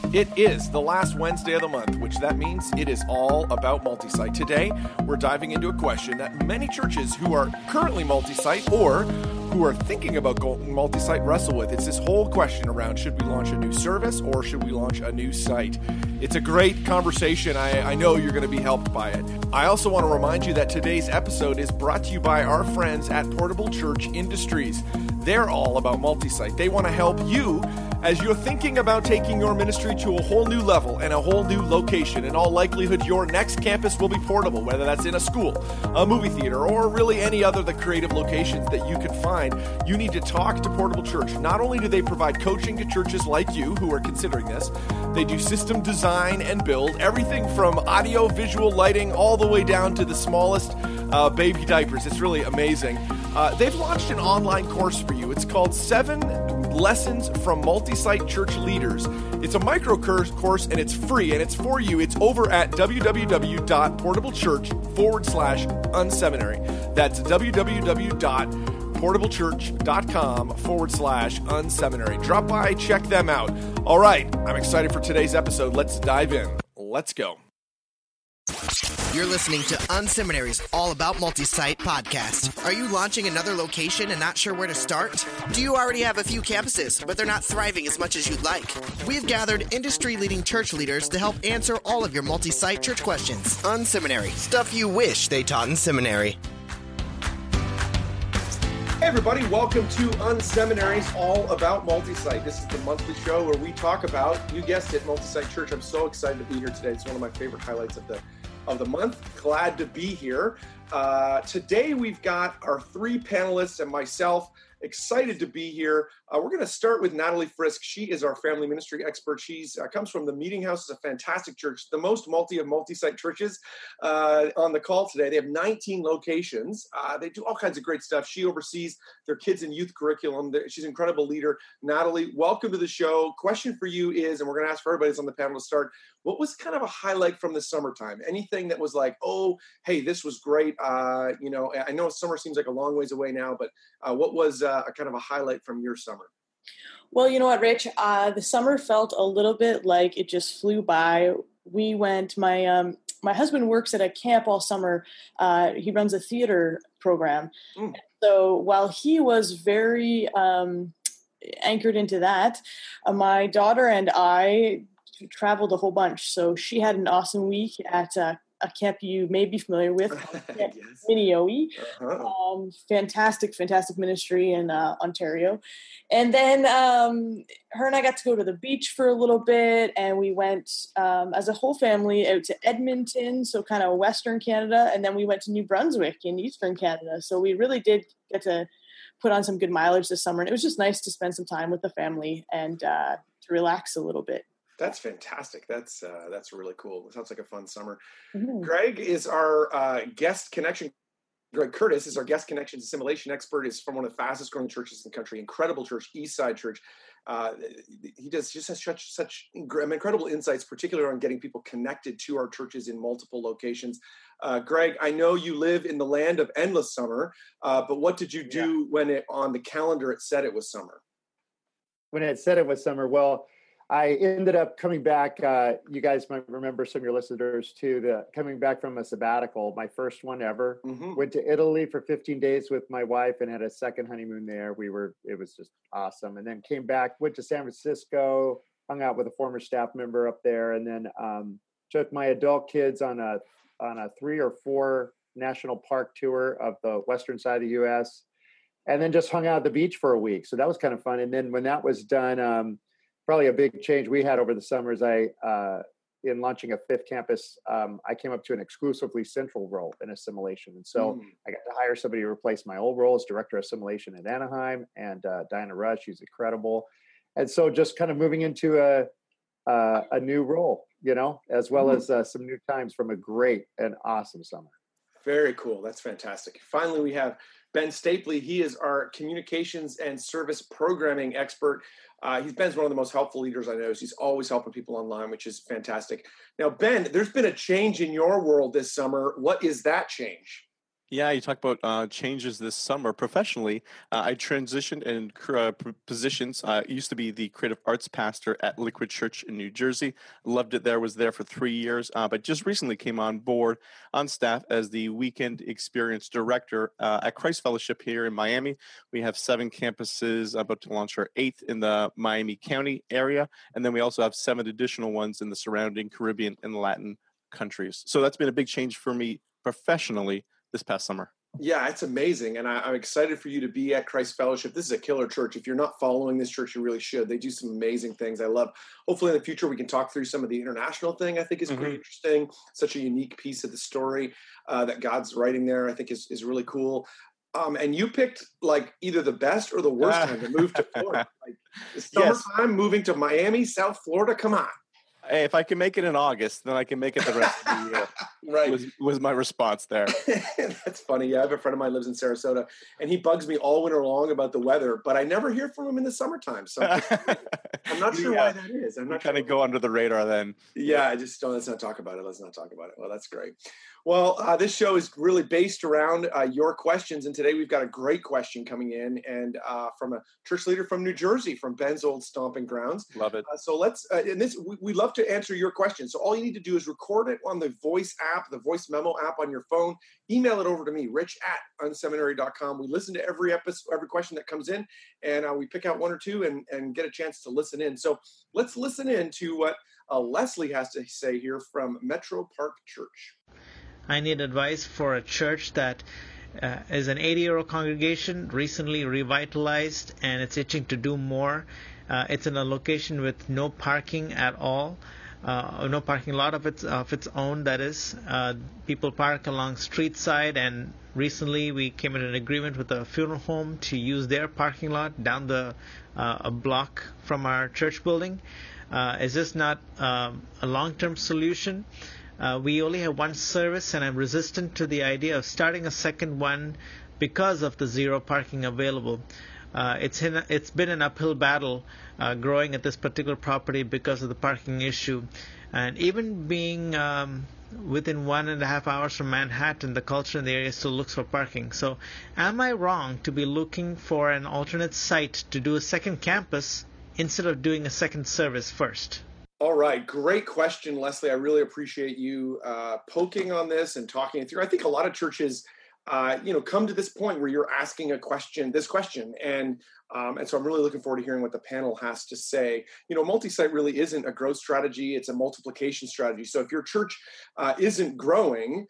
It is the last Wednesday of the month, which that means it is all about multi-site. Today, we're diving into a question that many churches who are currently multi-site or who are thinking about going multi-site wrestle with. It's this whole question around, should we launch a new service or should we launch a new site? It's a great conversation. I know you're going to be helped by it. I also want to remind you that today's episode is brought to you by our friends at Portable Church Industries. They're all about multi-site. They want to help you as you're thinking about taking your ministry to a whole new level and a whole new location. In all likelihood, your next campus will be portable, whether that's in a school, a movie theater, or really any other of the creative locations that you can find. You need to talk to Portable Church. Not only do they provide coaching to churches like you who are considering this, they do system design and build, everything from audio, visual, lighting, all the way down to the smallest baby diapers. It's really amazing. They've launched an online course for you. It's called 7 Lessons from Multi-Site Church Leaders. It's a micro course and it's free and it's for you. It's over at www.portablechurch.com/unseminary. That's www.portablechurch.com/unseminary. Drop by, check them out. All right, I'm excited for today's episode. Let's dive in. Let's go. You're listening to Unseminary's All About Multi-Site podcast. Are you launching another location and not sure where to start? Do you already have a few campuses, but they're not thriving as much as you'd like? We've gathered industry-leading church leaders to help answer all of your multi-site church questions. Unseminary, stuff you wish they taught in seminary. Hey everybody, welcome to Unseminary's All About Multi-Site. This is the monthly show where we talk about, you guessed it, multi-site church. I'm so excited to be here today. It's one of my favorite highlights of the month. Glad to be here. Today we've got our 3 panelists and myself. Excited to be here. We're going to start with Natalie Frisk. She is our family ministry expert. She's comes from the Meeting House. It's a fantastic church, the most multi-site churches on the call today. They have 19 locations. They do all kinds of great stuff. She oversees their kids and youth curriculum. She's an incredible leader. Natalie, welcome to the show. Question for you is, and we're going to ask for everybody that's on the panel to start, what was kind of a highlight from the summertime? Anything that was like, oh, hey, this was great. I know summer seems like a long ways away now, but what was a kind of a highlight from your summer? Well, you know what, Rich? The summer felt a little bit like it just flew by. We went, my husband works at a camp all summer. He runs a theater program. So while he was very anchored into that, my daughter and I traveled a whole bunch. So she had an awesome week at a camp you may be familiar with, yes. Minneoe. Fantastic ministry in Ontario. And then her and I got to go to the beach for a little bit, and we went as a whole family out to Edmonton, so kind of Western Canada, and then we went to New Brunswick in Eastern Canada. So we really did get to put on some good mileage this summer, and it was just nice to spend some time with the family and to relax a little bit. That's fantastic. That's really cool. It sounds like a fun summer. Mm-hmm. Greg is our guest connection. Greg Curtis is our guest connections assimilation expert. Is from one of the fastest growing churches in the country, incredible church, Eastside Church. He has such incredible insights, particularly on getting people connected to our churches in multiple locations. Greg, I know you live in the land of endless summer, but what did you do when on the calendar it said it was summer? When it said it was summer, well, I ended up coming back. You guys might remember, some of your listeners too, coming back from a sabbatical, my first one ever. Mm-hmm. Went to Italy for 15 days with my wife and had a second honeymoon there. It was just awesome. And then came back, went to San Francisco, hung out with a former staff member up there, and then took my adult kids on a 3 or 4 national park tour of the western side of the U.S. And then just hung out at the beach for a week. So that was kind of fun. And then when that was done, probably a big change we had over the summers. In launching a 5th campus, I came up to an exclusively central role in assimilation. And so I got to hire somebody to replace my old role as director of assimilation at Anaheim, and Diana Rush, she's incredible. And so just kind of moving into a new role, as well as some new times from a great and awesome summer. Very cool. That's fantastic. Finally, we have Ben Stapley. He is our communications and service programming expert. Ben's one of the most helpful leaders I know. He's always helping people online, which is fantastic. Now, Ben, there's been a change in your world this summer. What is that change? Yeah, you talk about changes this summer. Professionally, I transitioned in positions. I used to be the creative arts pastor at Liquid Church in New Jersey. Loved it there, was there for 3 years, but just recently came on board on staff as the weekend experience director at Christ Fellowship here in Miami. We have 7 campuses, about to launch our 8th in the Miami County area, and then we also have 7 additional ones in the surrounding Caribbean and Latin countries. So that's been a big change for me professionally this past summer. Yeah, it's amazing. And I'm excited for you to be at Christ Fellowship. This is a killer church. If you're not following this church, you really should. They do some amazing things. I love, hopefully in the future, we can talk through some of the international thing. I think is pretty interesting. Such a unique piece of the story that God's writing there, I think is really cool. And you picked like either the best or the worst time to move to Florida. Like the summertime, moving to Miami, South Florida. Come on. Hey, if I can make it in August, then I can make it the rest of the year. Right. Was my response there. That's funny. Yeah, I have a friend of mine lives in Sarasota, and he bugs me all winter long about the weather, but I never hear from him in the summertime. So I'm not sure why that is. I'm not kind of go under the radar then. Yeah, I just don't. Let's not talk about it. Well, that's great. Well, this show is really based around your questions, and today we've got a great question coming in, and from a church leader from New Jersey, from Ben's old stomping grounds. Love it. So let's, and this we love to answer your questions. So all you need to do is record it on the voice app, the voice memo app on your phone. Email it over to me, rich@unseminary.com. We listen to every episode, every question that comes in, and we pick out 1 or 2 and get a chance to listen in. So let's listen in to what Leslie has to say here from Metro Park Church. I need advice for a church that is an 80-year-old congregation, recently revitalized, and it's itching to do more. It's in a location with no parking at all, no parking lot of its own, that is. People park along street side, and recently we came into an agreement with a funeral home to use their parking lot down a block from our church building. Is this not a long-term solution? We only have 1 service, and I'm resistant to the idea of starting a second one because of the 0 parking available. It's been an uphill battle growing at this particular property because of the parking issue. And even being within 1.5 hours from Manhattan, the culture in the area still looks for parking. So am I wrong to be looking for an alternate site to do a second campus instead of doing a second service first? All right. Great question, Leslie. I really appreciate you poking on this and talking it through. I think a lot of churches, come to this point where you're asking this question. And so I'm really looking forward to hearing what the panel has to say. Multi-site really isn't a growth strategy. It's a multiplication strategy. So if your church isn't growing,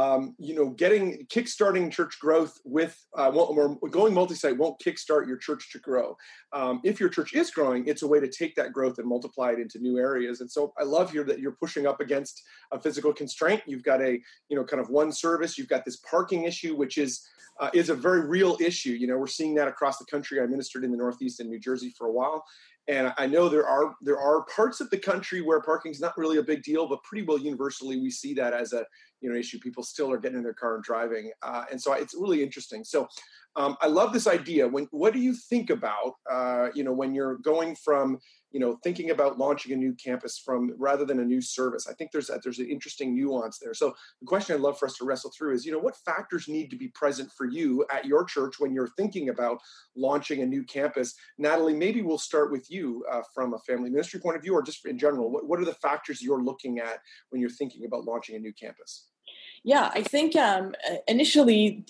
kickstarting church growth with going multi-site won't kickstart your church to grow. If your church is growing, it's a way to take that growth and multiply it into new areas. And so I love here that you're pushing up against a physical constraint. You've got a, kind of 1 service. You've got this parking issue, which is a very real issue. We're seeing that across the country. I ministered in the Northeast in New Jersey for a while. And I know there are parts of the country where parking's not really a big deal, but pretty well universally we see that as a issue. People still are getting in their car and driving, and so it's really interesting. So I love this idea. What do you think about when you're going from thinking about launching a new campus rather than a new service? I think there's an interesting nuance there. So the question I'd love for us to wrestle through is what factors need to be present for you at your church when you're thinking about launching a new campus? Natalie, maybe we'll start with you from a family ministry point of view, or just in general. What are the factors you're looking at when you're thinking about launching a new campus? Yeah, I think initially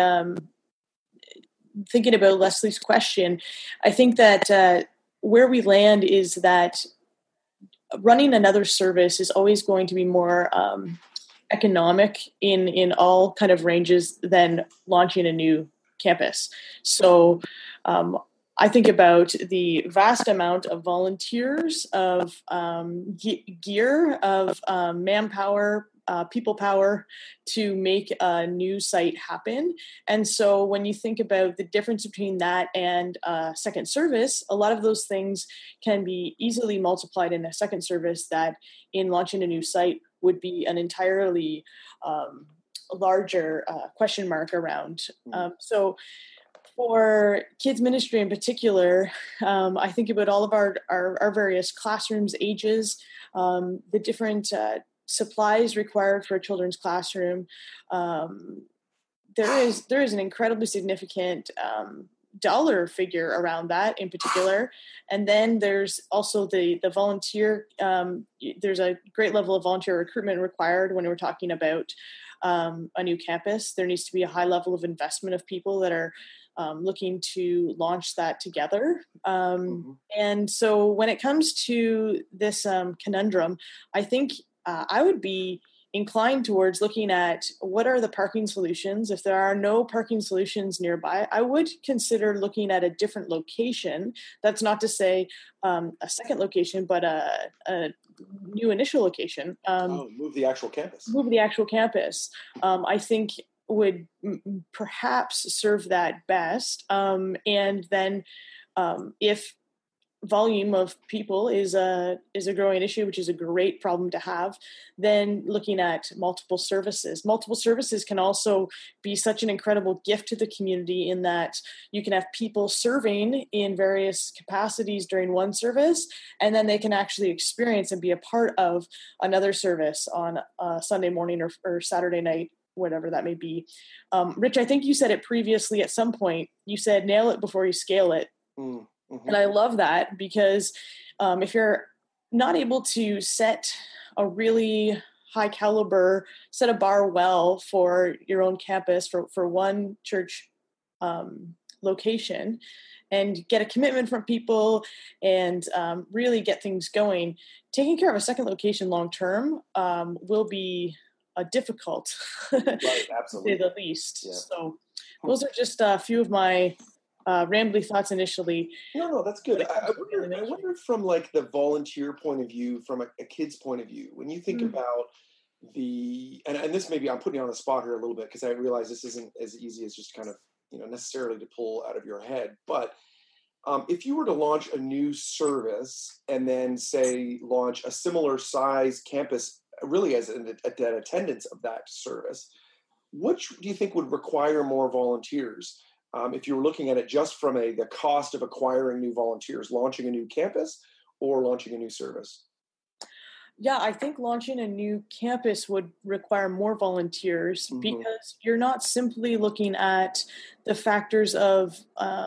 thinking about Leslie's question, I think that where we land is that running another service is always going to be more economic in all kind of ranges than launching a new campus. So I think about the vast amount of volunteers, of gear, of manpower, people power to make a new site happen. And so when you think about the difference between that and second service, a lot of those things can be easily multiplied in a second service that in launching a new site would be an entirely larger question mark around. So for kids ministry in particular, I think about all of our various classrooms, ages, the different supplies required for a children's classroom, there is an incredibly significant dollar figure around that in particular. And then there's also the volunteer, there's a great level of volunteer recruitment required when we're talking about a new campus. There needs to be a high level of investment of people that are looking to launch that together. And so when it comes to this conundrum, I think I would be inclined towards looking at what are the parking solutions. If there are no parking solutions nearby, I would consider looking at a different location. That's not to say a second location, but a new initial location. Move the actual campus. Move the actual campus. I think would perhaps serve that best. And then if volume of people is a growing issue, which is a great problem to have, then looking at multiple services. Multiple services can also be such an incredible gift to the community in that you can have people serving in various capacities during one service, and then they can actually experience and be a part of another service on Sunday morning or Saturday night, whatever that may be. Rich, I think you said it previously at some point. You said, nail it before you scale it. And I love that because if you're not able to set a really high caliber, set a bar well for your own campus, for one church location, and get a commitment from people and really get things going, taking care of a second location long-term will be difficult, right, absolutely. to say the least. Yeah. So those are just a few of my rambly thoughts initially. No, that's good. I wonder from like the volunteer point of view, from a kid's point of view, when you think about and this maybe I'm putting you on the spot here a little bit because I realize this isn't as easy as just kind of, necessarily to pull out of your head. But if you were to launch a new service and then say launch a similar size campus really as an attendance of that service, which do you think would require more volunteers? If you were looking at it just from the cost of acquiring new volunteers, launching a new campus or launching a new service? Yeah, I think launching a new campus would require more volunteers because you're not simply looking at the factors of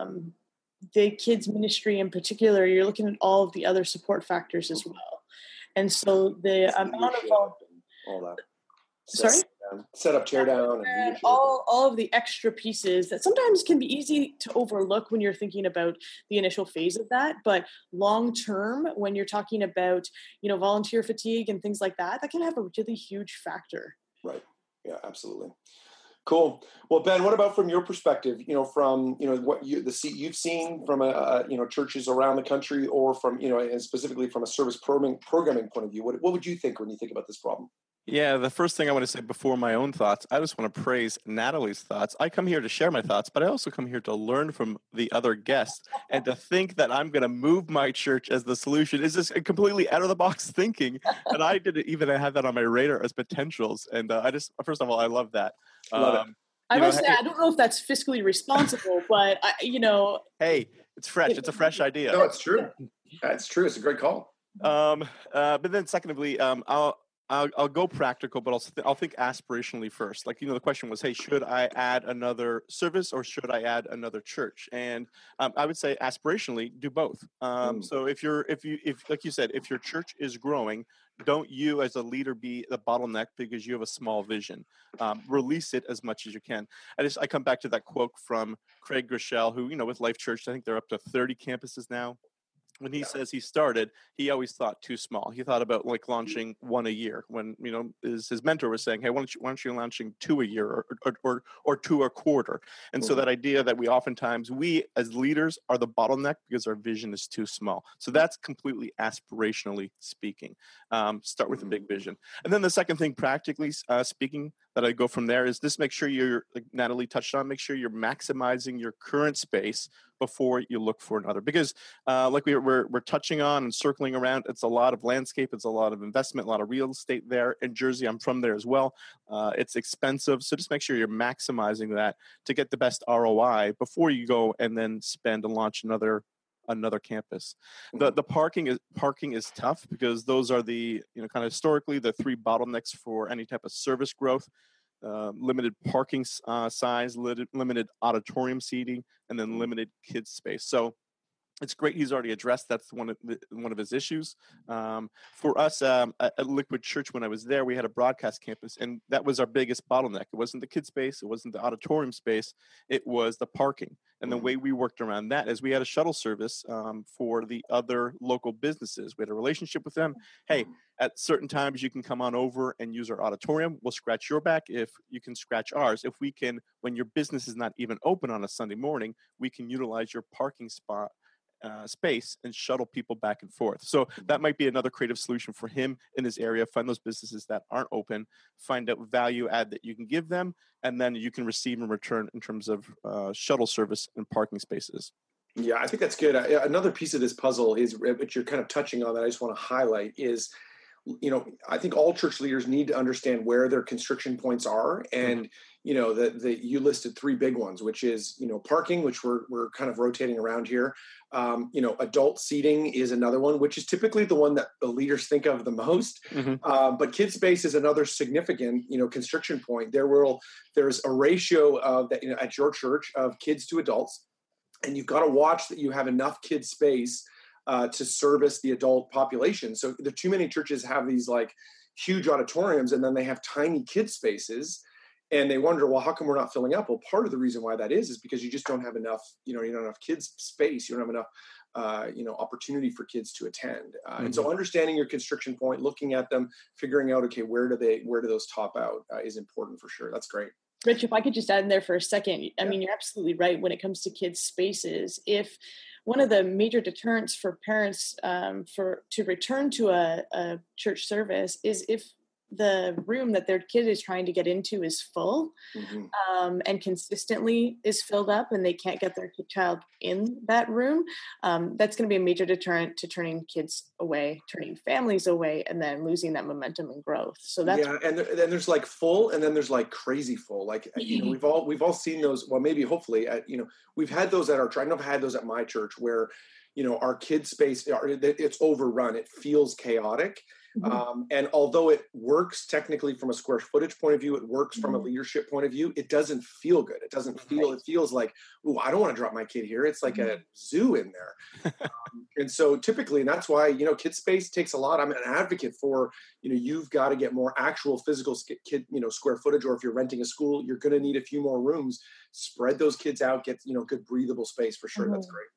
the kids ministry in particular. You're looking at all of the other support factors as well. And so the amount of all that. Sorry? Set up, tear down, and all of the extra pieces that sometimes can be easy to overlook when you're thinking about the initial phase of that. But long term, when you're talking about, volunteer fatigue and things like that, that can have a really huge factor. Right. Yeah, absolutely. Cool. Well, Ben, what about from your perspective, from, what you've seen from, churches around the country or from, and specifically from a service programming point of view, what would you think when you think about this problem? Yeah, the first thing I want to say before my own thoughts, I just want to praise Natalie's thoughts. I come here to share my thoughts, but I also come here to learn from the other guests. And to think that I'm going to move my church as the solution is just completely out of the box thinking. And I didn't even have that on my radar as potentials. And first of all, I love that. Love it. I must say, I don't know if that's fiscally responsible, but Hey, it's fresh. It's a fresh idea. No, it's true. It's true. It's a great call. But then secondly, I'll go practical, but I'll think aspirationally first. Like, the question was, hey, should I add another service or should I add another church? And I would say aspirationally, do both. So if like you said, if your church is growing, don't you as a leader be the bottleneck because you have a small vision. Release it as much as you can. I come back to that quote from Craig Groeschel, who, with Life Church, I think they're up to 30 campuses now. When he says he started, he always thought too small. He thought about like launching one a year when, his mentor was saying, hey, why don't you launching 2 a year or 2 a quarter? And so that idea that we as leaders are the bottleneck because our vision is too small. So that's completely aspirationally speaking. Start with a big vision. And then the second thing, practically speaking, that I go from there is just make sure you're, like Natalie touched on, make sure you're maximizing your current space before you look for another. Because like we're touching on and circling around, it's a lot of landscape, it's a lot of investment, a lot of real estate there. In Jersey, I'm from there as well. It's expensive. So just make sure you're maximizing that to get the best ROI before you go and then spend and launch another campus. The parking is tough because those are the, kind of historically the 3 bottlenecks for any type of service growth. limited parking size, limited auditorium seating, and then limited kids space. So it's great he's already addressed that's one of his issues. For us at Liquid Church, when I was there, we had a broadcast campus, and that was our biggest bottleneck. It wasn't the kid space, it wasn't the auditorium space, it was the parking. And the way we worked around that is we had a shuttle service for the other local businesses. We had a relationship with them. Hey, at certain times you can come on over and use our auditorium. We'll scratch your back if you can scratch ours. If we can, when your business is not even open on a Sunday morning, we can utilize your parking spot space and shuttle people back and forth. So that might be another creative solution for him in his area. Find those businesses that aren't open, find out value add that you can give them, and then you can receive in return in terms of shuttle service and parking spaces. Yeah, I think that's good. Another piece of this puzzle is, which you're kind of touching on that I just want to highlight is, I think all church leaders need to understand where their constriction points are. And, you listed three big ones, which is, parking, which we're kind of rotating around here. Adult seating is another one, which is typically the one that the leaders think of the most. But kid space is another significant, constriction point. There's a ratio of that, at your church of kids to adults, and you've got to watch that you have enough kid space to service the adult population. So the too many churches have these like huge auditoriums, and then they have tiny kid spaces, and they wonder, well, how come we're not filling up? Well, part of the reason why that is because you just don't have enough, you don't have enough kids space. You don't have enough, opportunity for kids to attend. And so understanding your constriction point, looking at them, figuring out, okay, where do those top out is important for sure. That's great. Rich, if I could just add in there for a second, I mean, you're absolutely right when it comes to kids' spaces. If one of the major deterrents for parents to return to a church service is if the room that their kid is trying to get into is full and consistently is filled up and they can't get their child in that room, that's going to be a major deterrent to turning kids away, turning families away, and then losing that momentum and growth. So that's and then there's like full, and then there's like crazy full. Like we've all seen those. Well, maybe hopefully we've had those at our church. I know I've had those at my church where our kids space it's overrun. It feels chaotic. And although it works technically from a square footage point of view, it works from a leadership point of view, it doesn't feel good. It doesn't feel, it feels like, ooh, I don't want to drop my kid here. It's like a zoo in there. And so typically, and that's why, kid space takes a lot. I'm an advocate for, you've got to get more actual physical kid, square footage, or if you're renting a school, you're going to need a few more rooms, spread those kids out, get, good breathable space for sure. That's great.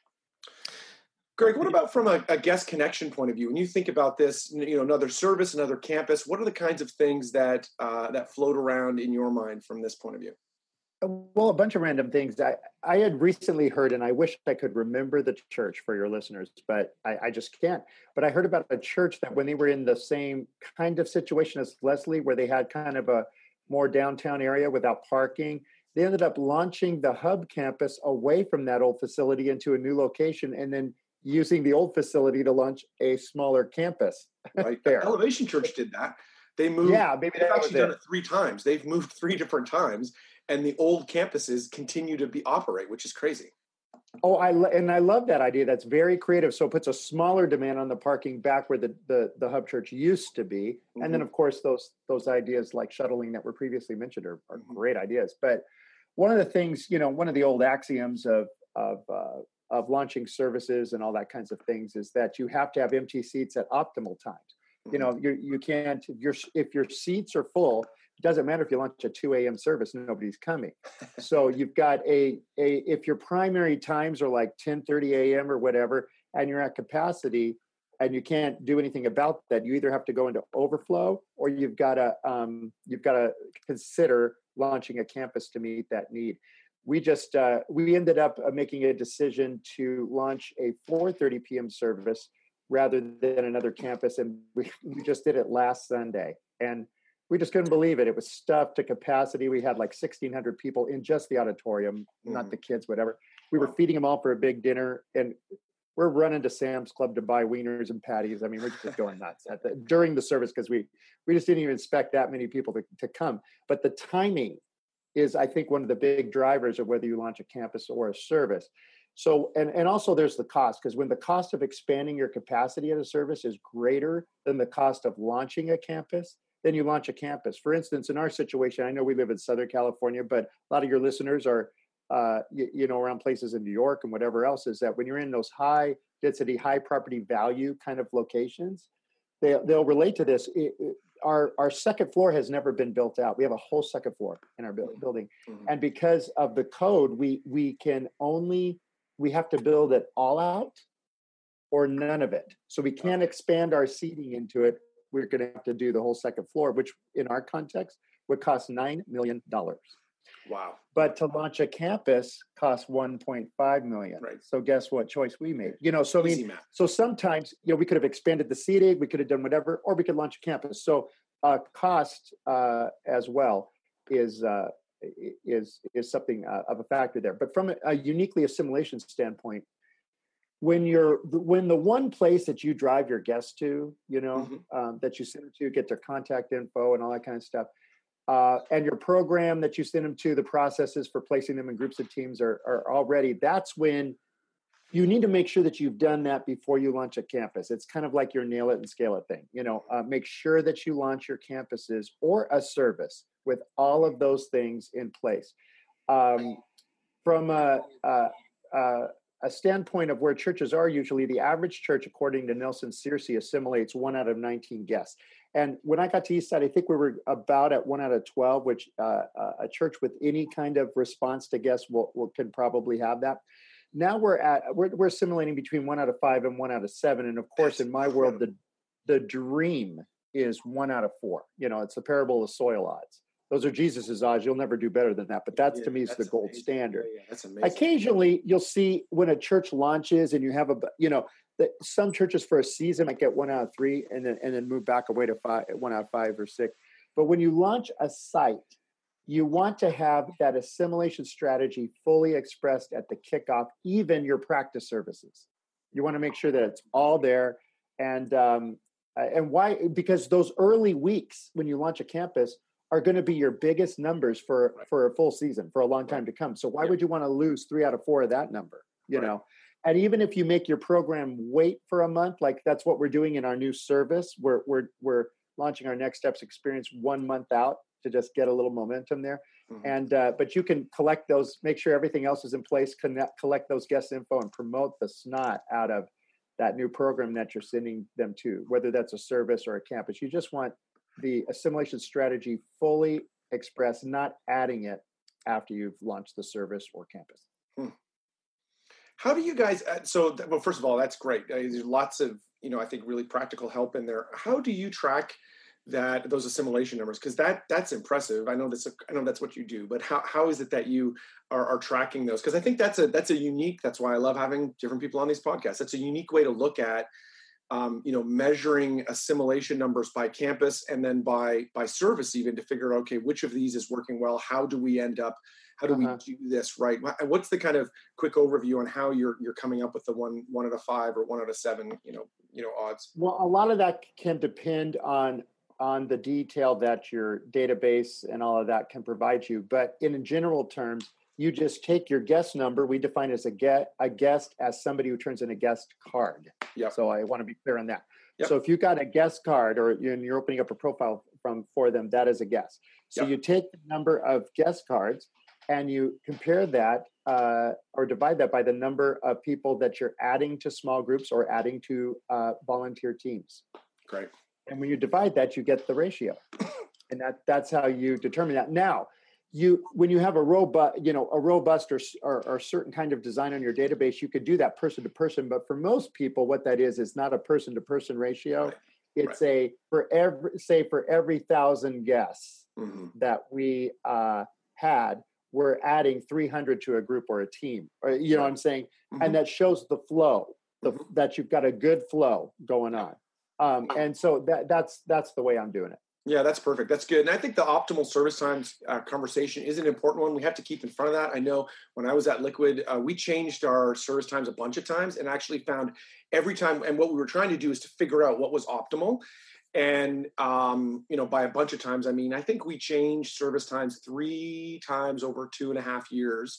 Greg, what about from a guest connection point of view? When you think about this, another service, another campus, what are the kinds of things that float around in your mind from this point of view? Well, a bunch of random things. I had recently heard, and I wish I could remember the church for your listeners, but I just can't. But I heard about a church that when they were in the same kind of situation as Leslie, where they had kind of a more downtown area without parking, they ended up launching the hub campus away from that old facility into a new location, and then using the old facility to launch a smaller campus. Right there. Elevation Church did that. They moved. Yeah, maybe they've actually done it 3 times. They've moved 3 different times, and the old campuses continue to operate, which is crazy. Oh, I love that idea. That's very creative. So it puts a smaller demand on the parking back where the hub church used to be, and then of course those ideas like shuttling that were previously mentioned are great ideas. But one of the things, one of the old axioms of launching services and all that kinds of things is that you have to have empty seats at optimal times. You can't, if your seats are full, it doesn't matter if you launch a 2 a.m. service, nobody's coming. So you've got if your primary times are like 10:30 a.m. or whatever, and you're at capacity and you can't do anything about that, you either have to go into overflow or you've got to consider launching a campus to meet that need. We ended up making a decision to launch a 4:30 p.m. service rather than another campus, and we just did it last Sunday, and we just couldn't believe it. It was stuffed to capacity. We had like 1,600 people in just the auditorium, not the kids, whatever. We were feeding them all for a big dinner, and we're running to Sam's Club to buy wieners and patties. I mean, we're just going nuts during the service because we just didn't even expect that many people to come. But the timing is, I think, one of the big drivers of whether you launch a campus or a service. So, and also there's the cost, because when the cost of expanding your capacity at a service is greater than the cost of launching a campus, then you launch a campus. For instance, in our situation, I know we live in Southern California, but a lot of your listeners are, around places in New York and whatever else, is that when you're in those high density, high property value kind of locations, they'll relate to this. Our second floor has never been built out. We have a whole second floor in our building. Mm-hmm. And because of the code, we have to build it all out or none of it. So we can't expand our seating into it. We're going to have to do the whole second floor, which in our context would cost $9 million. Wow. But to launch a campus costs $1.5 million. Right. So guess what choice we made? So sometimes, we could have expanded the seating, we could have done whatever, or we could launch a campus. So cost as well is something of a factor there. But from a uniquely assimilation standpoint, when the one place that you drive your guests to, that you send them to, get their contact info and all that kind of stuff, and your program that you send them to, the processes for placing them in groups of teams are already, that's when you need to make sure that you've done that before you launch a campus. It's kind of like your nail it and scale it thing. Make sure that you launch your campuses or a service with all of those things in place. From a standpoint of where churches are, usually the average church, according to Nelson Searcy, assimilates 1 out of 19 guests. And when I got to Eastside, I think we were about at 1 out of 12, which a church with any kind of response to guests can probably have that. Now we're assimilating between 1 out of 5 and 1 out of 7. And of course, in my world, the dream is 1 out of 4. It's the parable of soil odds. Those are Jesus's odds. You'll never do better than that. But to me, is the gold standard. Yeah, that's amazing. Occasionally, you'll see when a church launches and you have some churches for a season might get 1 out of 3 and then move back away to 1 out of 5 or 6. But when you launch a site, you want to have that assimilation strategy fully expressed at the kickoff, even your practice services. You want to make sure that it's all there. And why? Because those early weeks when you launch a campus are going to be your biggest numbers for a full season, for a long time to come. So why would you want to lose 3 out of 4 of that number, know? And even if you make your program wait for a month, like that's what we're doing in our new service, we're launching our Next Steps experience 1 month out to just get a little momentum there. Mm-hmm. And but you can collect those, make sure everything else is in place, collect those guest info and promote the snot out of that new program that you're sending them to, whether that's a service or a campus. You just want the assimilation strategy fully expressed, not adding it after you've launched the service or campus. How do you guys, well, first of all, that's great. There's lots of, I think really practical help in there. How do you track those assimilation numbers? Because that's impressive. I know that's what you do, but how is it that you are tracking those? Because I think that's a unique, that's why I love having different people on these podcasts. That's a unique way to look at measuring assimilation numbers by campus and then by service, even to figure out, okay, which of these is working well? How do we do this right? What's the kind of quick overview on how you're coming up with the 1 out of 5 or 1 out of 7, odds? Well, a lot of that can depend on the detail that your database and all of that can provide you. But in general terms, you just take your guest number. We define as a guest as somebody who turns in a guest card. Yep. So I want to be clear on that. Yep. So if you got a guest card or you're opening up a profile for them, that is a guest. So you take the number of guest cards and you compare that or divide that by the number of people that you're adding to small groups or adding to volunteer teams. Great. And when you divide that, you get the ratio. And that's how you determine that. Now, when you have a robust or certain kind of design on your database, you could do that person to person. But for most people, what that is not a person to person ratio. Right. It's for every 1,000 guests that we had, we're adding 300 to a group or a team. Or what I'm saying, and that shows the flow, that you've got a good flow going on. And so that's the way I'm doing it. Yeah, that's perfect. That's good. And I think the optimal service times conversation is an important one. We have to keep in front of that. I know when I was at Liquid, we changed our service times a bunch of times and actually found every time. And what we were trying to do is to figure out what was optimal. And, by a bunch of times, I think we changed service times 3 times over 2.5 years.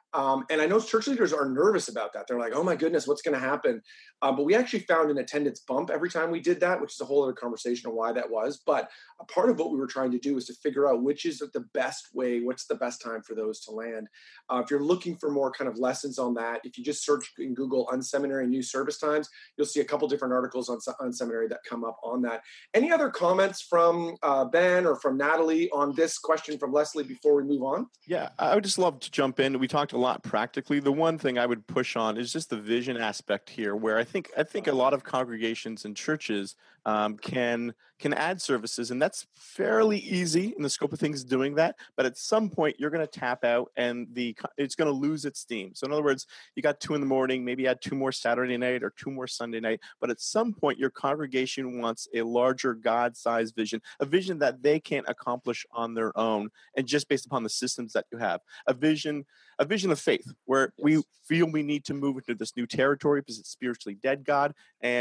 And I know church leaders are nervous about that. They're like, oh my goodness, what's going to happen? But we actually found an attendance bump every time we did that, which is a whole other conversation on why that was. But a part of what we were trying to do is to figure out which is the best way, what's the best time for those to land. If you're looking for more kind of lessons on that, if you just search in Google Unseminary new service times, you'll see a couple different articles on seminary that come up on that. Any other comments from Ben or from Natalie on this question from Leslie before we move on? Yeah, I would just love to jump in. We talked a lot practically. The one thing I would push on is just the vision aspect here, where I think a lot of congregations and churches can add services, and that's fairly easy in the scope of things doing that. But at some point, you're going to tap out, and it's going to lose its steam. So in other words, you got 2 a.m, maybe add 2 more Saturday night or 2 more Sunday night. But at some point, your congregation wants a larger God-sized vision, a vision that they can't accomplish on their own, and just based upon the systems that you have, a vision of faith, where we feel we need to move into this new territory because it's spiritually dead, God,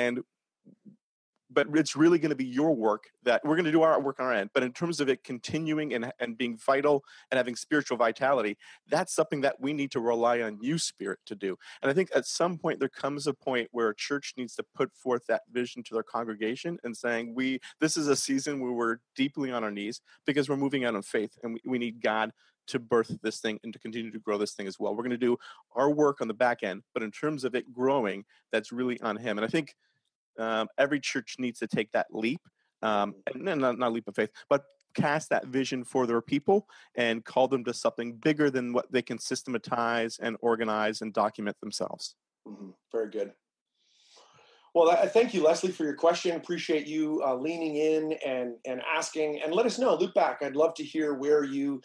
but it's really going to be your work that we're going to do our work on our end. But in terms of it continuing and being vital and having spiritual vitality, that's something that we need to rely on you, Spirit, to do. And I think at some point there comes a point where a church needs to put forth that vision to their congregation and saying, this is a season where we're deeply on our knees because we're moving out in faith, and we need God to birth this thing and to continue to grow this thing as well. We're going to do our work on the back end, but in terms of it growing, that's really on him. And I think every church needs to take that leap, and not leap of faith, but cast that vision for their people and call them to something bigger than what they can systematize and organize and document themselves. Mm-hmm. Very good. Well, I thank you, Leslie, for your question. Appreciate you leaning in and asking, and let us know. Loop back. I'd love to hear where you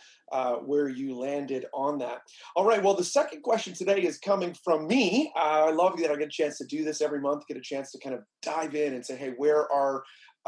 landed on that. All right. Well, the second question today is coming from me. I love that I get a chance to do this every month, get a chance to kind of dive in and say, hey, where are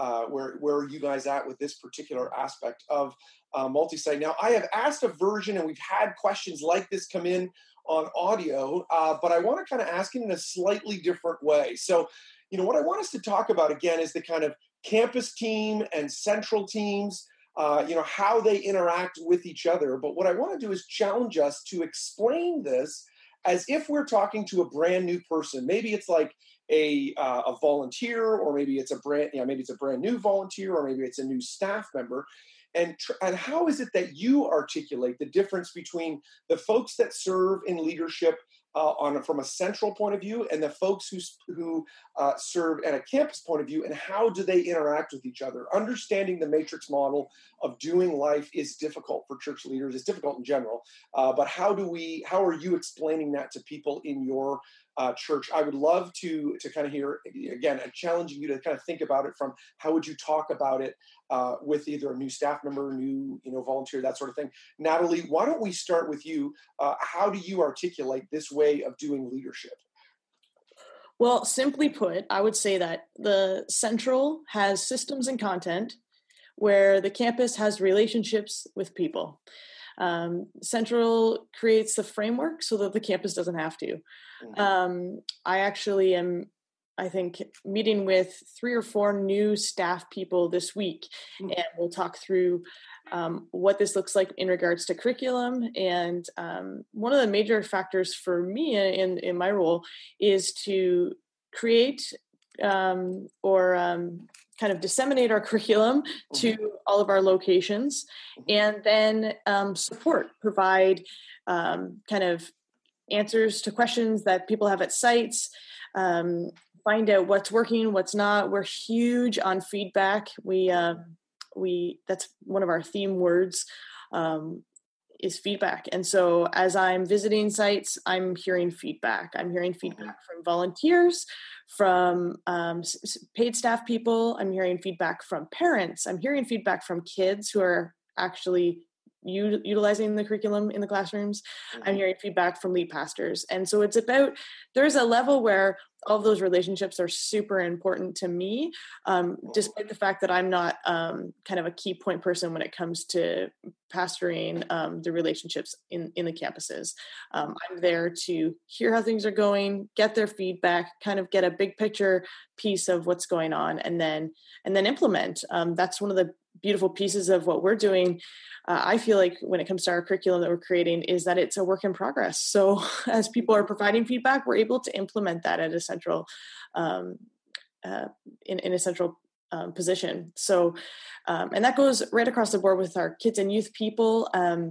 you guys at with this particular aspect of multi-site? Now, I have asked a version, and we've had questions like this come in on audio, but I want to kind of ask it in a slightly different way. So, what I want us to talk about again is the kind of campus team and central teams, how they interact with each other. But what I want to do is challenge us to explain this as if we're talking to a brand new person. Maybe it's like a volunteer, or maybe it's a brand new volunteer, or maybe it's a new staff member. And how is it that you articulate the difference between the folks that serve in leadership from a central point of view and the folks who serve at a campus point of view, and how do they interact with each other? Understanding the matrix model of doing life is difficult for church leaders. It's difficult in general, but how are you explaining that to people in your church? I would love to kind of hear, again, challenging you to kind of think about it from how would you talk about it with either a new staff member, new volunteer, that sort of thing. Natalie, why don't we start with you? How do you articulate this way of doing leadership? Well, simply put, I would say that the central has systems and content, where the campus has relationships with people. Central creates the framework so that the campus doesn't have to. I actually am, I think, meeting with 3 or 4 new staff people this week, and we'll talk through what this looks like in regards to curriculum. And one of the major factors for me in my role is to create kind of disseminate our curriculum to all of our locations, and then provide kind of answers to questions that people have at sites, find out what's working, what's not. We're huge on feedback. We that's one of our theme words, is feedback. And so as I'm visiting sites, I'm hearing feedback. I'm hearing feedback from volunteers, from paid staff people. I'm hearing feedback from parents. I'm hearing feedback from kids who are actually utilizing the curriculum in the classrooms. I'm hearing feedback from lead pastors. And so there's a level where all of those relationships are super important to me, despite the fact that I'm not kind of a key point person when it comes to pastoring the relationships in the campuses. I'm there to hear how things are going, get their feedback, kind of get a big picture piece of what's going on, and then implement. That's one of the beautiful pieces of what we're doing, I feel like when it comes to our curriculum that we're creating is that it's a work in progress. So as people are providing feedback, we're able to implement that at a central, in a central position. So, and that goes right across the board with our kids and youth people.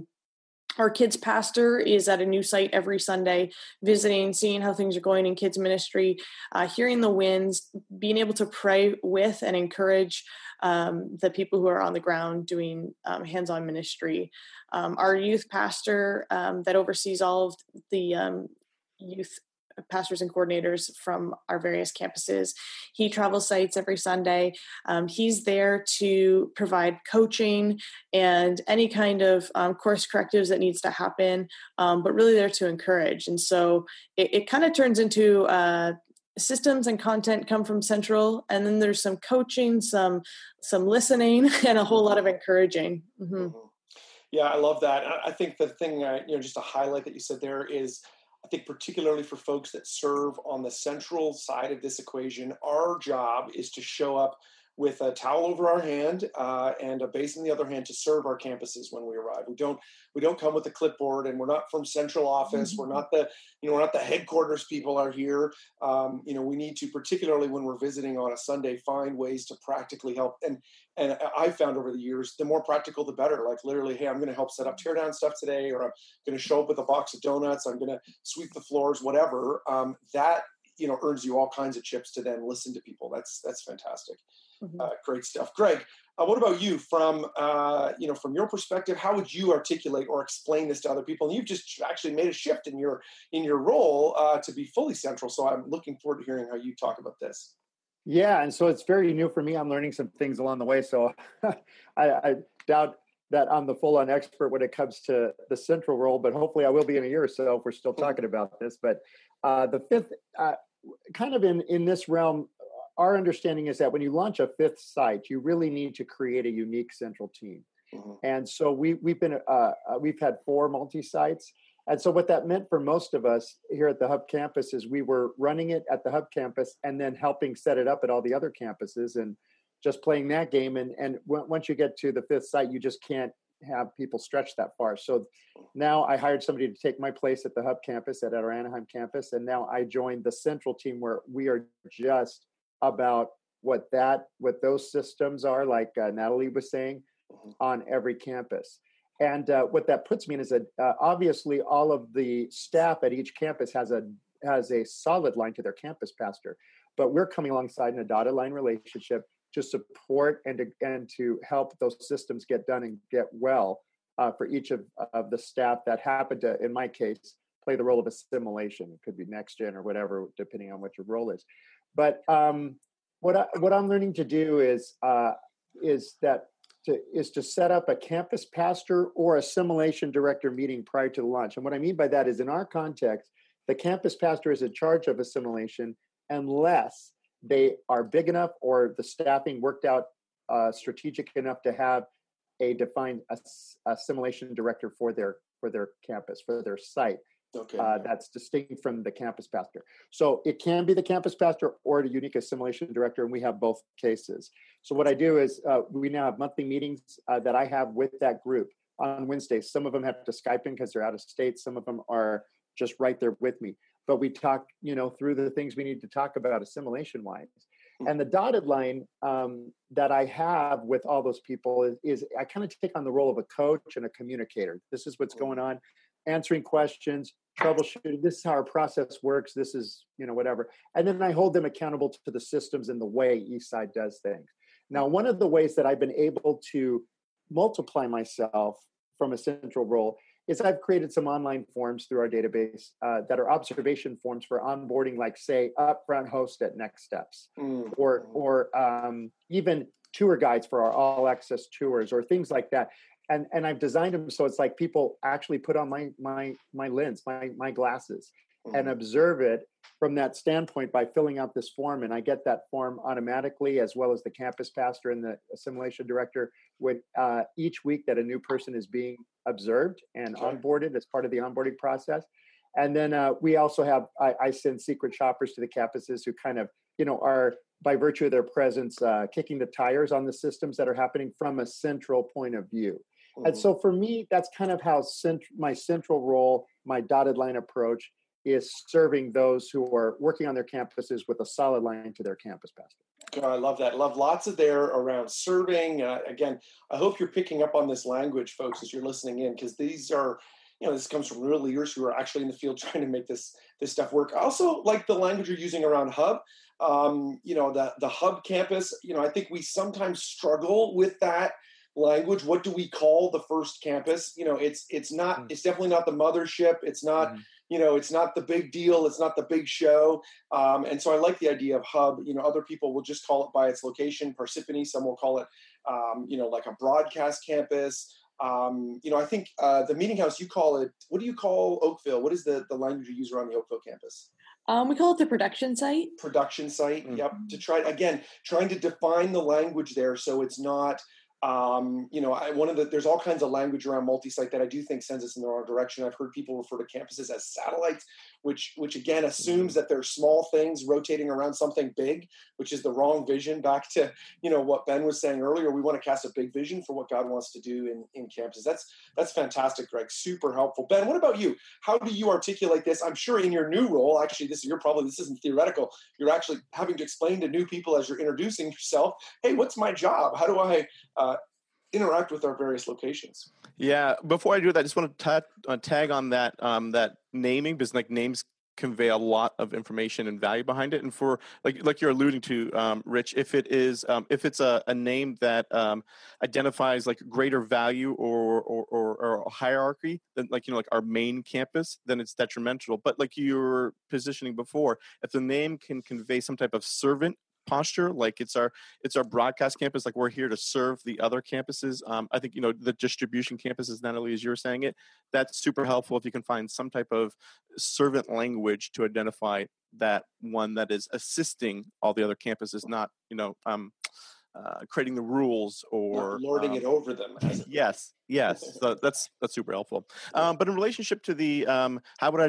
Our kids pastor is at a new site every Sunday, visiting, seeing how things are going in kids ministry, hearing the wins, being able to pray with and encourage the people who are on the ground doing hands-on ministry. Our youth pastor that oversees all of the youth pastors and coordinators from our various campuses. He travels sites every Sunday. He's there to provide coaching and any kind of course correctives that needs to happen, but really there to encourage. And so it kind of turns into systems and content come from Central, and then there's some coaching, some listening, and a whole lot of encouraging. Mm-hmm. Mm-hmm. Yeah, I love that. I think the thing, just to highlight that you said there is, I think particularly for folks that serve on the central side of this equation, our job is to show up with a towel over our hand and a base in the other hand to serve our campuses when we arrive. We don't come with a clipboard, and we're not from central office. Mm-hmm. We're not the headquarters people are here. We need to, particularly when we're visiting on a Sunday, find ways to practically help. And I've found over the years, the more practical, the better. Like literally, hey, I'm going to help set up tear down stuff today, or I'm going to show up with a box of donuts. I'm going to sweep the floors, whatever. That earns you all kinds of chips to then listen to people. That's fantastic. Mm-hmm. Great stuff. Greg, what about you from your perspective? How would you articulate or explain this to other people? And you've just actually made a shift in your role to be fully central. So I'm looking forward to hearing how you talk about this. Yeah. And so it's very new for me. I'm learning some things along the way. So I doubt that I'm the full-on expert when it comes to the central role, but hopefully I will be in a year or so if we're still talking about this. But the fifth, kind of in this realm, our understanding is that when you launch a fifth site, you really need to create a unique central team. Mm-hmm. And so we've had 4 multi-sites. And so what that meant for most of us here at the Hub campus is we were running it at the Hub campus and then helping set it up at all the other campuses and just playing that game. And once you get to the fifth site, you just can't have people stretch that far. So now I hired somebody to take my place at the Hub campus, at our Anaheim campus. And now I joined the central team where we are just about what those systems are, like Natalie was saying, on every campus. And what that puts me in is that obviously all of the staff at each campus has a solid line to their campus pastor, but we're coming alongside in a dotted line relationship to support and to help those systems get done and get well for each of the staff that happen to, in my case, play the role of assimilation. It could be next gen or whatever, depending on what your role is. But what I'm learning to do is to set up a campus pastor or assimilation director meeting prior to the launch. And what I mean by that is, in our context, the campus pastor is in charge of assimilation unless they are big enough or the staffing worked out strategic enough to have a defined assimilation director for their campus, for their site. Okay. That's distinct from the campus pastor. So it can be the campus pastor or the unique assimilation director, and we have both cases. So what I do is we now have monthly meetings that I have with that group on Wednesdays. Some of them have to Skype in because they're out of state. Some of them are just right there with me. But we talk, through the things we need to talk about assimilation-wise. And the dotted line that I have with all those people is I kind of take on the role of a coach and a communicator. This is what's going on. Answering questions, troubleshooting. This is how our process works. This is, whatever. And then I hold them accountable to the systems and the way Eastside does things. Now, one of the ways that I've been able to multiply myself from a central role is I've created some online forms through our database that are observation forms for onboarding, like say upfront host at Next Steps, or even tour guides for our all access tours or things like that. And I've designed them so it's like people actually put on my lens, my glasses, and observe it from that standpoint by filling out this form. And I get that form automatically, as well as the campus pastor and the assimilation director, with each week that a new person is being observed and onboarded as part of the onboarding process. And then we also have, I send secret shoppers to the campuses who kind of, are by virtue of their presence, kicking the tires on the systems that are happening from a central point of view. Mm-hmm. And so for me, that's kind of how my central role, my dotted line approach, is serving those who are working on their campuses with a solid line to their campus pastor. God, I love that. Love lots of there around serving. Again, I hope you're picking up on this language, folks, as you're listening in, because these are, this comes from real leaders who are actually in the field trying to make this stuff work. I also like the language you're using around Hub. The Hub campus, I think we sometimes struggle with that language. What do we call the first campus? It's definitely not the mothership. It's not, it's not the big deal. It's not the big show. And so I like the idea of Hub. Other people will just call it by its location, Parsippany. Some will call it, like a broadcast campus. I think the Meeting House, you call it, what do you call Oakville? What is the language you use around the Oakville campus? We call it the production site. Production site, mm-hmm. Yep. Trying to define the language there so it's not, there's all kinds of language around multi-site that I do think sends us in the wrong direction. I've heard people refer to campuses as satellites, which again assumes that they're small things rotating around something big, which is the wrong vision. Back to, what Ben was saying earlier, we want to cast a big vision for what God wants to do in campuses. That's fantastic, Greg. Super helpful. Ben, what about you? How do you articulate this? I'm sure in your new role, actually, this isn't theoretical. You're actually having to explain to new people as you're introducing yourself, hey, what's my job? How do I interact with our various locations? Yeah. Before I do that, I just want to tag on that that naming, because names convey a lot of information and value behind it. And for like you're alluding to, Rich, if it's a name that identifies like greater value or a hierarchy than like our main campus, then it's detrimental. But like you were positioning before, if the name can convey some type of servant posture, like it's our broadcast campus, like we're here to serve the other campuses. I think the distribution campuses, not only as you're saying it, that's super helpful if you can find some type of servant language to identify that one that is assisting all the other campuses, not creating the rules or not lording it over them. Yes. So that's super helpful. But in relationship to the how would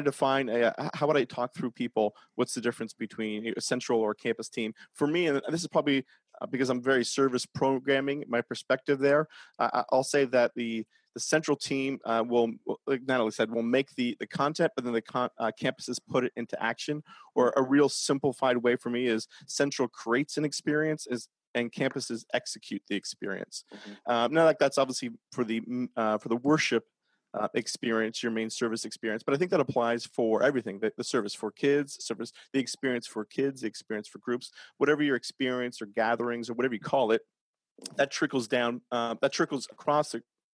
I talk through people? What's the difference between a central or campus team? For me, and this is probably because I'm very service programming, my perspective there, I'll say that the central team will, like Natalie said, will make the content, but then the campuses put it into action. Or a real simplified way for me is central creates an experience, and campuses execute the experience. Mm-hmm. Now, like that's obviously for the worship experience, your main service experience, but I think that applies for everything: the service for kids, the experience for kids, the experience for groups, whatever your experience or gatherings or whatever you call it, that trickles down, that trickles across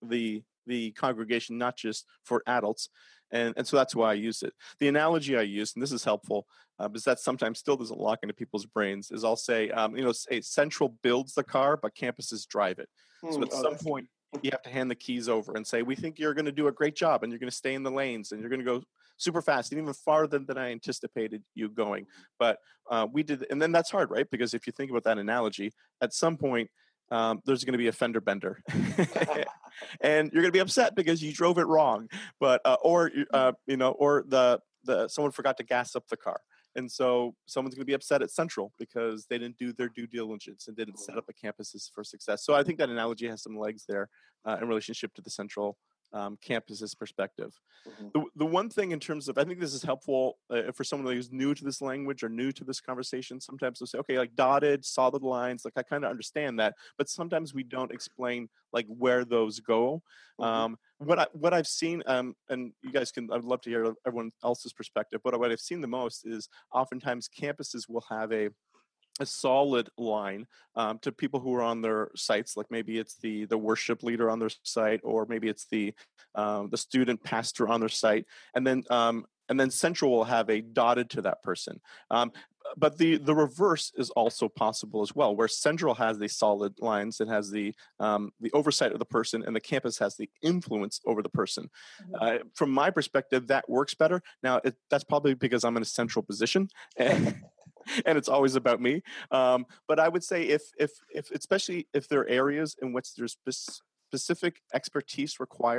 the congregation, not just for adults. And so that's why I use it. The analogy I use, and this is helpful, because that sometimes still doesn't lock into people's brains, is I'll say, Central builds the car, but campuses drive it. So at some point, you have to hand the keys over and say, we think you're going to do a great job, and you're going to stay in the lanes, and you're going to go super fast, and even farther than I anticipated you going. But we did, and then that's hard, right? Because if you think about that analogy, at some point, there's going to be a fender bender and you're going to be upset because you drove it wrong, but, or someone forgot to gas up the car. And so someone's going to be upset at Central because they didn't do their due diligence and didn't set up the campuses for success. So I think that analogy has some legs there in relationship to the Central campus's perspective. Mm-hmm. The one thing in terms of, I think this is helpful for someone who's new to this language or new to this conversation. Sometimes they'll say, okay, like dotted, solid lines, like I kind of understand that, but sometimes we don't explain like where those go. Mm-hmm. What I've seen, and you guys I'd love to hear everyone else's perspective, but what I've seen the most is oftentimes campuses will have a solid line to people who are on their sites, like maybe it's the worship leader on their site, or maybe it's the student pastor on their site, and then Central will have a dotted to that person. But the reverse is also possible as well, where Central has the solid lines and has the oversight of the person, and the campus has the influence over the person. Mm-hmm. From my perspective, that works better. Now, that's probably because I'm in a central position. And it's always about me. But I would say if especially if there are areas in which there's specific expertise required,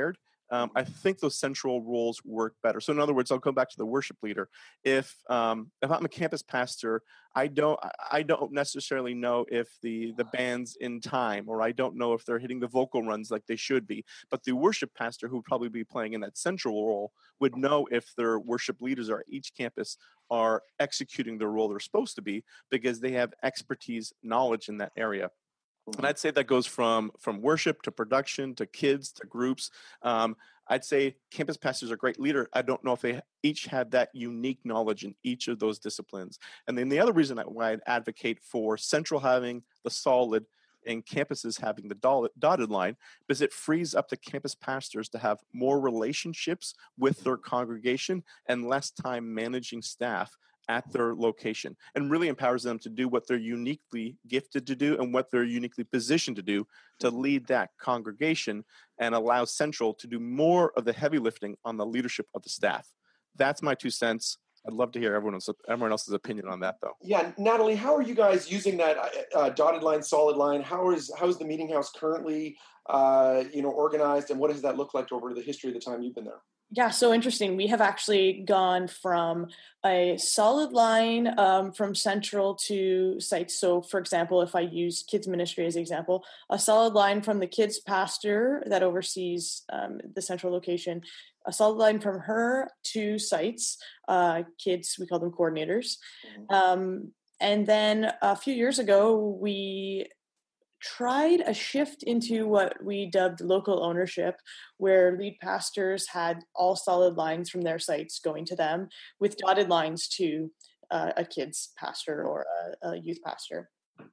I think those central roles work better. So in other words, I'll go back to the worship leader. If I'm a campus pastor, I don't necessarily know if the band's in time, or I don't know if they're hitting the vocal runs like they should be. But the worship pastor, who would probably be playing in that central role, would know if their worship leaders at each campus are executing the role they're supposed to be, because they have expertise, knowledge in that area. And I'd say that goes from worship to production to kids to groups. I'd say campus pastors are a great leader. I don't know if they each have that unique knowledge in each of those disciplines. And then the other reason why I'd advocate for central having the solid and campuses having the dotted line is it frees up the campus pastors to have more relationships with their congregation and less time managing staff at their location, and really empowers them to do what they're uniquely gifted to do and what they're uniquely positioned to do, to lead that congregation, and allows Central to do more of the heavy lifting on the leadership of the staff. That's my 2 cents. I'd love to hear everyone else's opinion on that, though. Yeah, Natalie, how are you guys using that dotted line, solid line? How is the meeting house currently organized, and what does that look like over the history of the time you've been there? Yeah, so interesting. We have actually gone from a solid line from central to sites. So, for example, if I use kids ministry as an example, a solid line from the kids pastor that oversees the central location, a solid line from her to sites, kids, we call them coordinators. And then a few years ago, we tried a shift into what we dubbed local ownership, where lead pastors had all solid lines from their sites going to them, with dotted lines to a kids pastor or a youth pastor.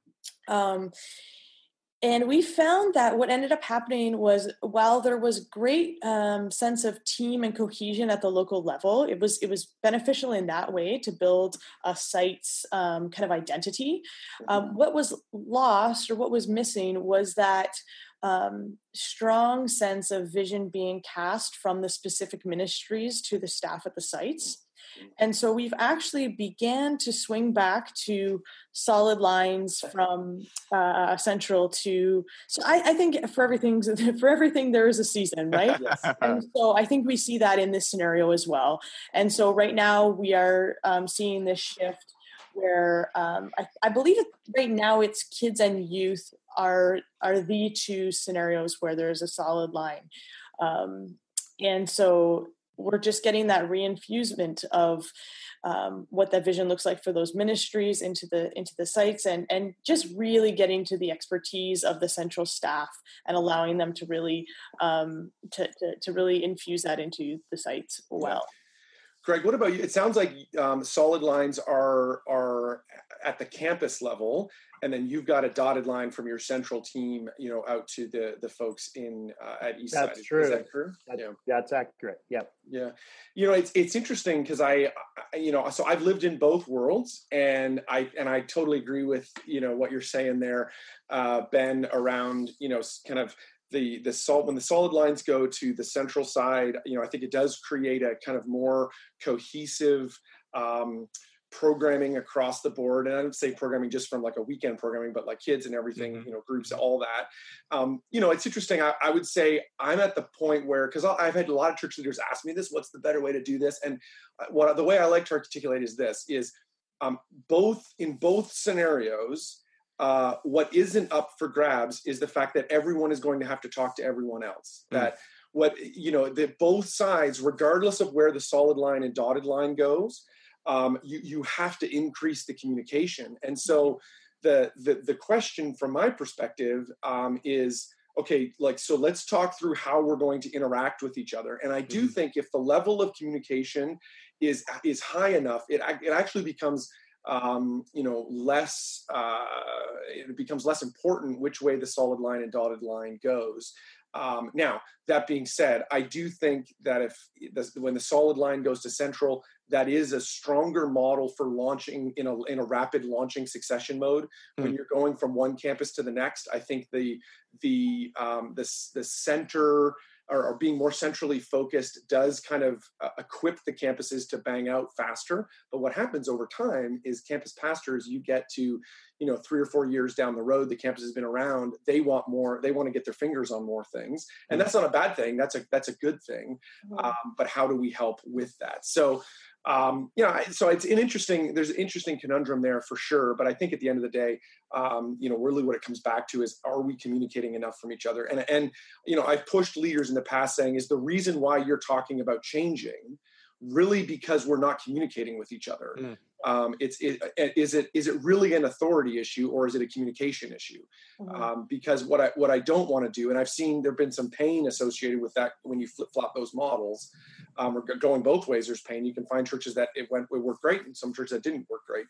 And we found that what ended up happening was, while there was great sense of team and cohesion at the local level, it was beneficial in that way to build a site's kind of identity. What was lost, or what was missing, was that strong sense of vision being cast from the specific ministries to the staff at the sites. And so we've actually began to swing back to solid lines from central to. So I think for everything there is a season, right? Yes. And so I think we see that in this scenario as well. And so right now we are seeing this shift where I believe right now it's kids and youth are the two scenarios where there's a solid line, and so we're just getting that reinfusement of what that vision looks like for those ministries into the sites, and just really getting to the expertise of the central staff and allowing them to really to really infuse that into the sites well. Greg, what about you? It sounds like solid lines are at the campus level, and then you've got a dotted line from your central team, out to the folks in at Eastside. That's true. Is that true? That's accurate. Yep. Yeah. It's interesting because so I've lived in both worlds, and I totally agree with what you're saying there, Ben, around kind of when the solid lines go to the central side, I think it does create a kind of more cohesive programming across the board. And I don't say programming just from like a weekend programming, but like kids and everything, groups, all that. It's interesting. I would say I'm at the point where, because I've had a lot of church leaders ask me this, what's the better way to do this? And the way I like to articulate is this, is in both scenarios, what isn't up for grabs is the fact that everyone is going to have to talk to everyone else. That that both sides, regardless of where the solid line and dotted line goes, you have to increase the communication. And so the question from my perspective is, okay, so let's talk through how we're going to interact with each other. And I do think if the level of communication is high enough, it actually becomes less. It becomes less important which way the solid line and dotted line goes. Now, that being said, I do think that when the solid line goes to central, that is a stronger model for launching in a rapid launching succession mode. When you're going from one campus to the next, I think the center or being more centrally focused does kind of equip the campuses to bang out faster. But what happens over time is campus pastors, you get to, 3 or 4 years down the road, the campus has been around, they want more, they want to get their fingers on more things. And that's not a bad thing. That's a good thing. But how do we help with that? So, so it's there's an interesting conundrum there for sure. But I think at the end of the day, really what it comes back to is, are we communicating enough from each other? And I've pushed leaders in the past saying, is the reason why you're talking about changing really because we're not communicating with each other? Is it really an authority issue, or is it a communication issue? Because what I don't want to do, and I've seen there've been some pain associated with that when you flip-flop those models, or going both ways. There's pain. You can find churches that it worked great, and some churches that didn't work great.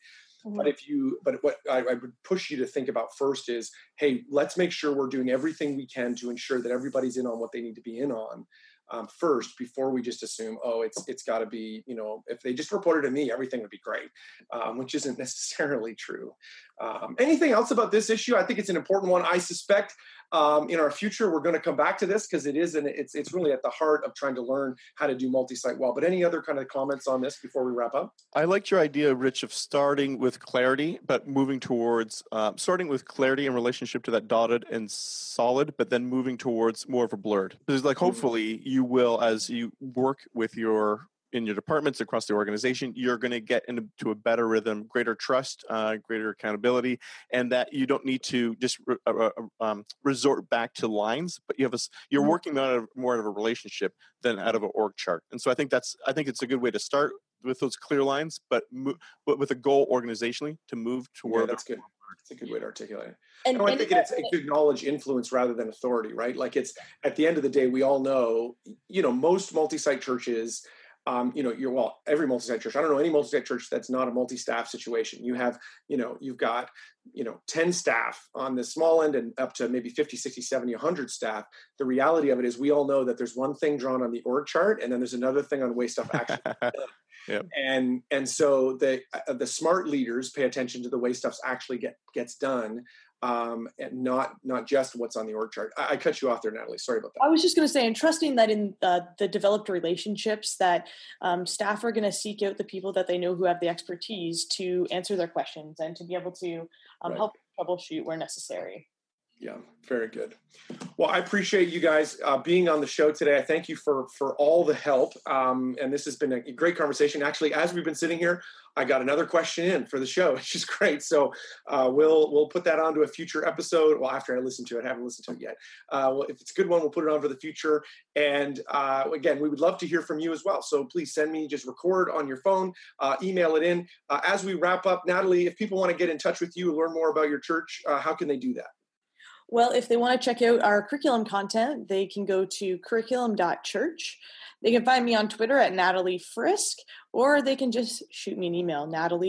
But what I would push you to think about first is, hey, let's make sure we're doing everything we can to ensure that everybody's in on what they need to be in on. First, before we just assume, it's got to be, if they just reported to me, everything would be great, which isn't necessarily true. Anything else about this issue? I think it's an important one. I suspect in our future, we're going to come back to this because it's really at the heart of trying to learn how to do multi-site well. But any other kind of comments on this before we wrap up? I liked your idea, Rich, of starting with clarity, but moving towards starting with clarity in relationship to that dotted and solid, but then moving towards more of a blurred. Because hopefully you will, as you work with in your departments across the organization, you're going to get into a better rhythm, greater trust, greater accountability, and that you don't need to just resort back to lines, but you're working out of more of a relationship than out of an org chart. And so I think it's a good way to start with those clear lines, but with a goal organizationally to move toward. Yeah, that's good. It's a good way to articulate it. And I think it's to acknowledge influence rather than authority, right? Like, it's at the end of the day, we all know, most multi-site churches, every multi-site church, I don't know any multi-site church that's not a multi-staff situation. You have, you've got, 10 staff on the small end and up to maybe 50, 60, 70, 100 staff. The reality of it is we all know that there's one thing drawn on the org chart, and then there's another thing on way stuff actually done. Yep. And so the smart leaders pay attention to the way stuff actually gets done, and not just what's on the org chart. I cut you off there, Natalie. Sorry about that. I was just going to say, and trusting that in the developed relationships, that staff are going to seek out the people that they know who have the expertise to answer their questions and to be able to help troubleshoot where necessary. Yeah, very good. Well, I appreciate you guys being on the show today. I thank you for all the help. And this has been a great conversation. Actually, as we've been sitting here, I got another question in for the show, which is great. So we'll put that onto a future episode. Well, after I listen to it, I haven't listened to it yet. If it's a good one, we'll put it on for the future. And again, we would love to hear from you as well. So please send me, just record on your phone, email it in. As we wrap up, Natalie, if people want to get in touch with you, learn more about your church, how can they do that? Well, if they want to check out our curriculum content, they can go to curriculum.church. They can find me on Twitter at Natalie Frisk, or they can just shoot me an email,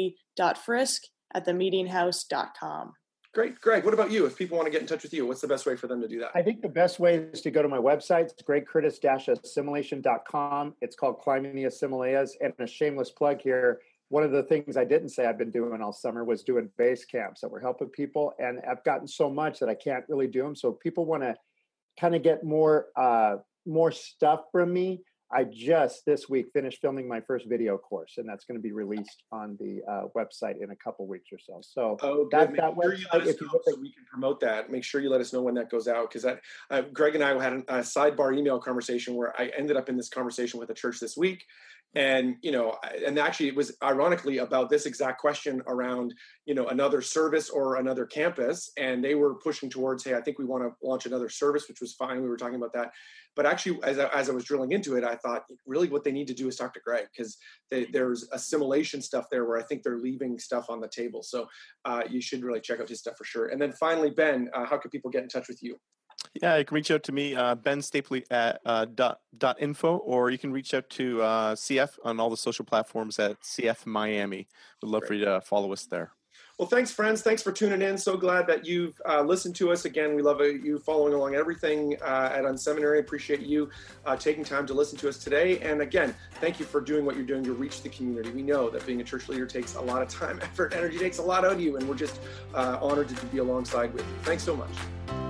natalie.frisk@themeetinghouse.com. Great. Greg, what about you? If people want to get in touch with you, what's the best way for them to do that? I think the best way is to go to my website. It's gregcurtis-assimilation.com. It's called Climbing the Assimilayas. And a shameless plug here. One of the things I didn't say I've been doing all summer was doing base camps that were helping people. And I've gotten so much that I can't really do them. So if people want to kind of get more stuff from me, I just this week finished filming my first video course, and that's going to be released on the website in a couple weeks or so. So that website, if you look at, so we can promote that. Make sure you let us know when that goes out, because Greg and I had a sidebar email conversation where I ended up in this conversation with a church this week. And, and actually it was ironically about this exact question around, another service or another campus. And they were pushing towards, hey, I think we want to launch another service, which was fine. We were talking about that. But actually, as I was drilling into it, I thought really what they need to do is talk to Greg, because there's assimilation stuff there where I think they're leaving stuff on the table. So you should really check out his stuff for sure. And then finally, Ben, how can people get in touch with you? Yeah, you can reach out to me, Ben Stapley at .info, or you can reach out to CF on all the social platforms at CF Miami. We'd love for you to follow us there. Well, thanks, friends. Thanks for tuning in. So glad that you've listened to us. Again, we love you following along everything at Unseminary. Appreciate you taking time to listen to us today. And again, thank you for doing what you're doing to reach the community. We know that being a church leader takes a lot of time, effort, energy, takes a lot out of you, and we're just honored to be alongside with you. Thanks so much.